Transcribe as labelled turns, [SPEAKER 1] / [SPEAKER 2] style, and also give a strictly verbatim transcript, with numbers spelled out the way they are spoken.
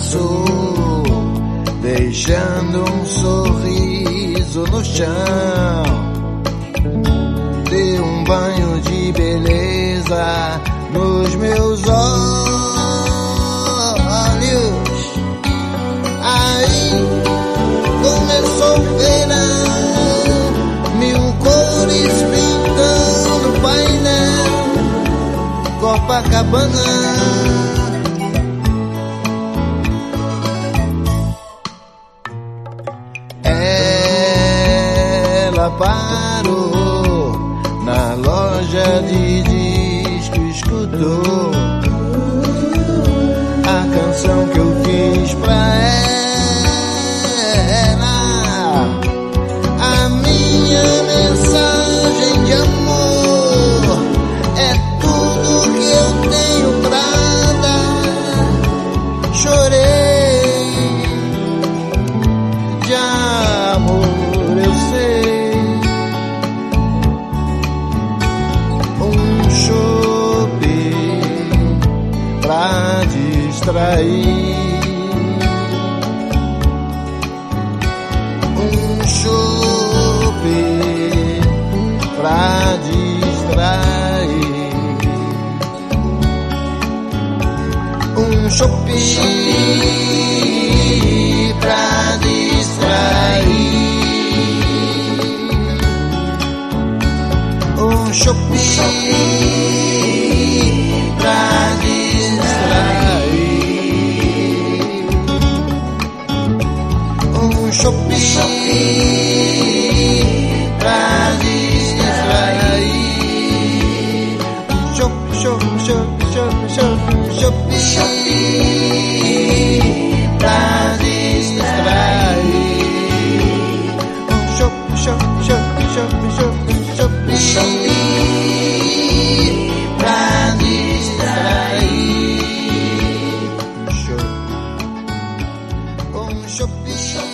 [SPEAKER 1] passou, deixando um sorriso no chão. Dei um banho de beleza nos meus olhos. Aí começou o verão, mil cores pintando o painel Copacabana. Ela parou na loja de disco, escutou a canção que eu fiz pra ela, a minha mensagem de amor é tudo que eu tenho pra dar. Chorei de amor, eu sei. Um chope pra distrair, um chope pra distrair, um chope pra distrair, um chope pra distrair, um chope pra distrair, chope, chope, chope, chope, chope, chope, chope pra distrair, um chope, chope, chope, chope, chope, chope, chope pra distrair, chope, um chope.